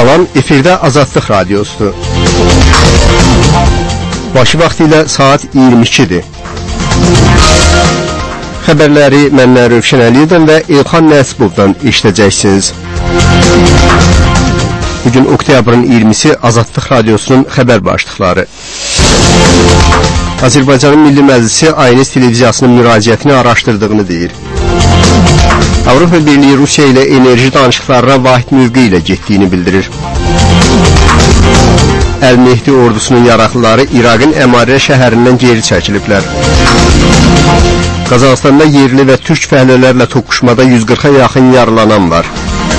Salam, efirdə Azadlıq Radiosudur. Başı vaxtilə saat 22-dir. Xəbərləri məndən Rövşən Əliyevdən və İlxan Nəsibovdan eşidəcəksiniz. Bugün oktyabrın 20-si Azadlıq Radiosunun xəbər başlıqları. Azərbaycanın Milli Məclisi ANS televiziyasının müraciətini araşdırdığını deyir. Avropa Birliyi Rusiya ilə enerji danışıqlarına vahid mövqe ilə getdiyini bildirir. Əl-Mehdi ordusunun yaraqlıları İraqın Əmarə şəhərindən geri çəkiliblər. Qazaxıstanda yerli və türk fəhlələrlə toqquşmada 140-a yaxın yaralanan var.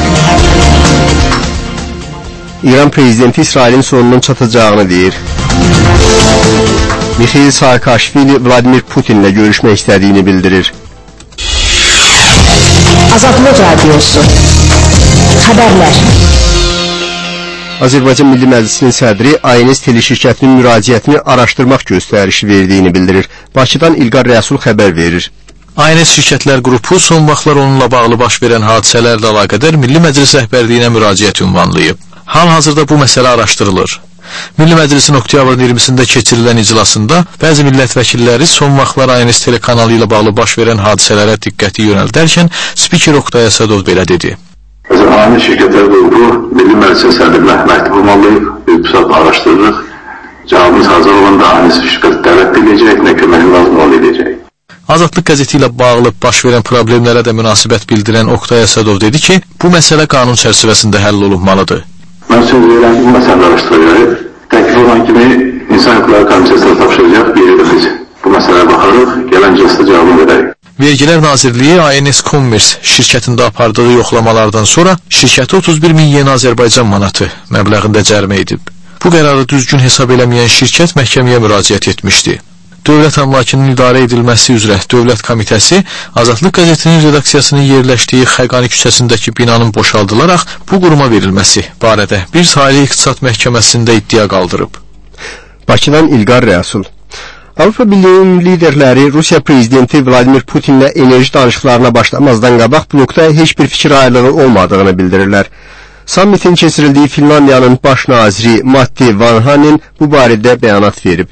İran prezidenti İsrailin sonunun çatacağını deyir. Mikhail Saakashvili Vladimir Putinlə görüşmək istədiyini bildirir. Azadlıq Radiosu Xəbərlər. Azərbaycan Milli Məclisinin sədri ANS teleširkətinin müraciətini araşdırmaq göstərişi verdiyini bildirir. Bakıdan İlqar Rəsul xəbər verir. ANS şirkətlər qrupu son vaxtlar onunla bağlı baş verən hadisələrlə əlaqədar Milli Məclis rəhbərliyinə müraciət ünvanlayıb. Hal-hazırda bu məsələ araşdırılır. Milli Məclisin oktyabrın 20-sində keçirilən iclasında bəzi millət vəkilləri son vaxtlar ANS telekanalı ilə bağlı baş verən hadisələrə diqqəti yönəldərkən spiker Oqtay Əsədov belə dedi. ANS şirkətlər qrupu Milli Məclisin sədrinə məktub ünvanlayıb, bu saat araşdırırıq. Cavabımız hazır olanda ANS şirkəti dəvət edəcək, nə köməyi lazım edəcək. Azadlıq qəzeti ilə bağlı baş verən problemlərə də münasibət bildirən Oqtay Əsədov dedi ki, bu məsələ qanun çərçivəsində həll olunmalıdır. Mən söz verirəm, bu məsələ araşdırılır. Təklif olan kimi İnsan Hüquqları Komissiyasına tapşıracaq, bir yerdə biz bu məsələyə baxarıq, gələn iclasda cavabını verərik. Vergilər Nazirliyi ANS Commerce şirkətində apardığı yoxlamalardan sonra şirkəti 31 min yeni Azərbaycan manatı məbləğində cərimə edib. Bu qərarı düzgün hesab eləməyən şirkət məhkəməyə müraciət etmişdi. Dövlət əmlakının idarə edilməsi üzrə Dövlət Komitəsi Azadlıq qəzetinin redaksiyasının yerləşdiyi Xəqani küçəsindəki binanın boşaldılaraq bu quruma verilməsi barədə bir sahili iqtisad məhkəməsində iddia qaldırıb. Bakıdan İlqar Rəsul. Avropa Birliyi liderləri Rusiya prezidenti Vladimir Putinlə enerji danışıqlarına başlamazdan qabaq blokda heç bir fikir ayrılığı olmadığını bildirirlər. Sammitin keçirildiyi Finlandiyanın baş naziri Matti Vanhanen bu barədə bəyanat verib.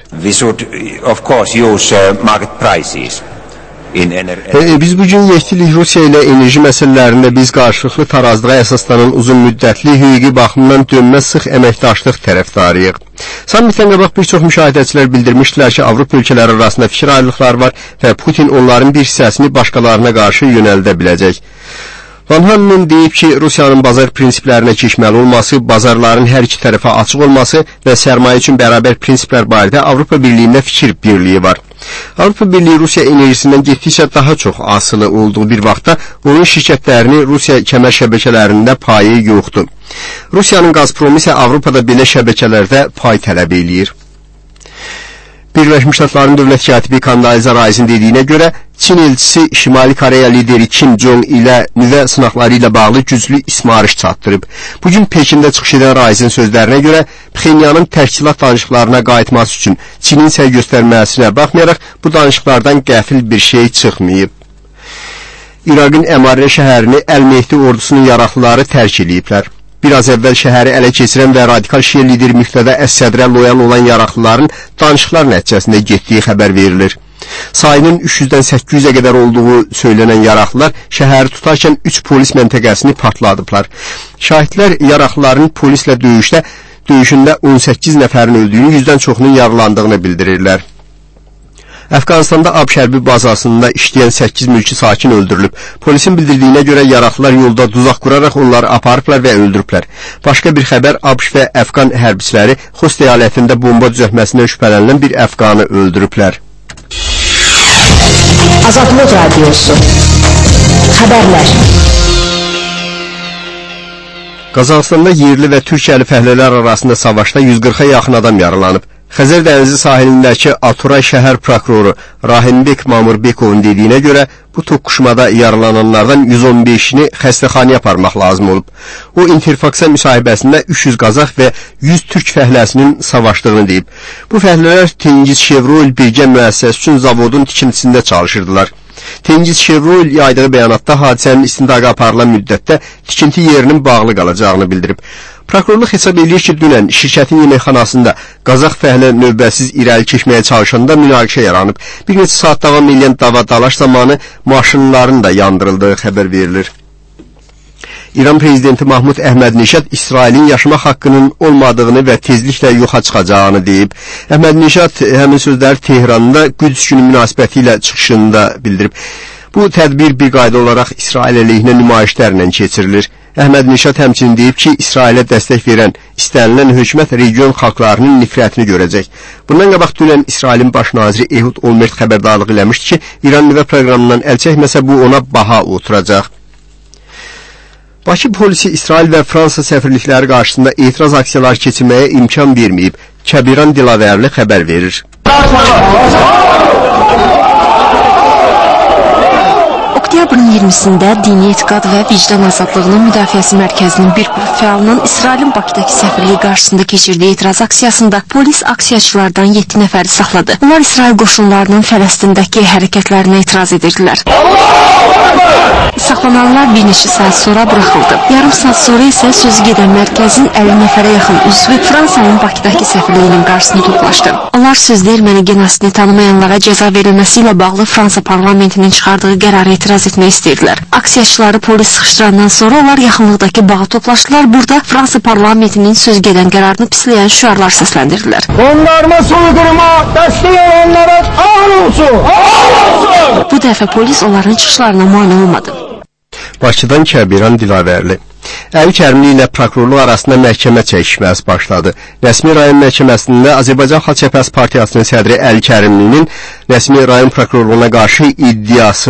Biz bugün 7 illik Rusiya ilə enerji məsələlərində biz qarşılıqlı tarazlığa əsaslanan uzun müddətli hüquqi baxımdan dönməz sıx əməkdaşlıq tərəfdarıyıq. Sammitdən qabaq bir çox müşahidəçilər bildirmişdilər ki, Avropa ölkələri arasında fikir ayrılıqları var və Putin onların bir hissəsini başqalarına qarşı yönəldə biləcək. Van Hanen deyib ki, Rusiyanın bazar prinsiplərinə keçməli olması, bazarların hər iki tərəfə açıq olması və sərmayə üçün bərabər prinsiplər barədə Avropa Birliyində fikir birliyi var. Avropa Birliyi Rusiya enerjisindən getdikcə daha çox asılı olduğu bir vaxtda onun şirkətlərini Rusiya kəmər şəbəkələrində payı yoxdur. Rusiyanın Gazpromu isə Avropada belə şəbəkələrdə pay tələb eləyir. Birləşmiş Ştatların dövlət katibi Condoleezza Rice'in dediyinə görə, Çin elçisi Şimali Koreya lideri Kim Jong ilə nüvə sınaqları ilə bağlı güclü ismarış çatdırıb. Bugün Pekində çıxış edən Rice'in sözlərinə görə, Pxenyanın tərkilat danışıqlarına qayıtması üçün Çinin səy göstərməsinə baxmayaraq, bu danışıqlardan qəfil bir şey çıxmayıb. İraqın Əmarə şəhərini Əl-Mehdi ordusunun yaraqlıları tərk ediblər. Biraz əvvəl şəhəri ələ keçirən və radikal şiə lideri Müqtada Əs-Sədrə loyal olan yaraqlıların danışıqlar nəticəsində getdiyi xəbər verilir. Sayının 300-dən 800-ə qədər olduğu söylənən yaraqlılar şəhəri tutarkən 3 polis məntəqəsini partladıblar. Şahidlər yaraqlıların polislə döyüşündə 18 nəfərin öldüyünü, 100-dən çoxunun yaralandığını bildirirlər. Əfqanistanda ABŞ hərbi bazasında işləyən 8 mülki sakin öldürülüb. Polisin bildirdiyinə görə yaraqlılar yolda duzaq quraraq onları aparıblar və öldürüblər. Başqa bir xəbər, ABŞ və Əfqan hərbiçiləri Xost əyalətində bomba düzəltməsindən şübhələnilən bir Əfqanı öldürüblər. Azadlıq Radiosu Xəbərlər. Qazaxıstanda yerli və türkiyəli fəhlələr arasında savaşda 140-a yaxın adam yaralanıb. Xəzər dənizi sahilindəki Aturay şəhər prokuroru Rahimbek Mamurbekovun dediyinə görə, bu toqquşmada yaralananlardan 115-ni xəstəxanaya aparmaq lazım olub. O, İnterfaksa müsahibəsində 300 Qazax və 100 türk fəhləsinin savaşdığını deyib. Bu fəhlələr Tengiz Chevroil birgə müəssisəsi üçün zavodun tikintisində çalışırdılar. Tengiz Chevroil yaydığı bəyanatda hadisənin istintaqa aparılan müddətdə tikinti yerinin bağlı qalacağını bildirib. Prokurorluq hesab edir ki, dünən şirkətin yeməkxanasında Qazax fəhlə növbəsiz irəli keçməyə çalışanda münaqişə yaranıb. Bir neçə saat davam edən dava-dalaş zamanı maşınların da yandırıldığı xəbər verilir. İran prezidenti Mahmud Əhmədnişad İsrailin yaşamaq haqqının olmadığını və tezliklə yoxa çıxacağını deyib. Əhmədnişad həmin sözləri Tehranda Qüds günü münasibəti ilə çıxışında bildirib. Bu tədbir bir qayda olaraq İsrail əleyhinə nümayişlərlə keçirilir. Əhmədnişad həmçinin deyib ki, İsrailə dəstək verən istənilən hökumət region xalqlarının nifrətini görəcək. Bundan qabaq dünən İsrailin baş naziri Ehud Olmert xəbərdarlıq eləmişdi ki, İran nüvə proqramından əl çəkməsə bu ona baha oturacaq. Bakı polisi İsrail və Fransa səfirlikləri qarşısında etiraz aksiyaları keçirməyə imkan verməyib. Kəbiran Dilavərli xəbər verir. Oktyabrın 20-sində Dini Etiqad və Vicdan Azadlığının Müdafiəsi Mərkəzinin bir qrup fəalının İsrailin Bakıdakı səfirliyi qarşısında keçirdiyi etiraz aksiyasında polis aksiyaçılardan 7 nəfəri saxladı. Onlar İsrail qoşunlarının Fələstindəki hərəkətlərinə etiraz edirdilər. Saxlananlar bir neçə saat sonra buraxıldı. Yarım saat sonra isə sözü gedən mərkəzin 50 nəfərə yaxın üzvü Fransanın Bakıdakı səfirliyinin qarşısında toplaşdı. Onlar sözdə erməni genosidini tanımayanlara cəza verilməsi ilə bağlı Fransa parlamentinin çıxardığı qərara etiraz etmək istəyirdilər. Aksiyaçıları polis sıxışdırandan sonra onlar yaxınlıqdakı bağa toplaşdılar. Burada Fransa parlamentinin söz gedən qərarını pisləyən şüarlar səsləndirdilər. Onlarma soyqırıma dəstək olanlara ağır olsun! Bu dəfə polis onların çıxışlarına mane olmadı. Bakıdan Kəbiran Dilavərli. Əli Kərimli ilə prokurorluq arasında məhkəmə çəkişməsi başladı. Rəsmi rayon məhkəməsində Azərbaycan Xalq Cəbhəsi Partiyasının sədri Əli Kərimlinin rəsmi rayon prokurorluğuna qarşı iddiası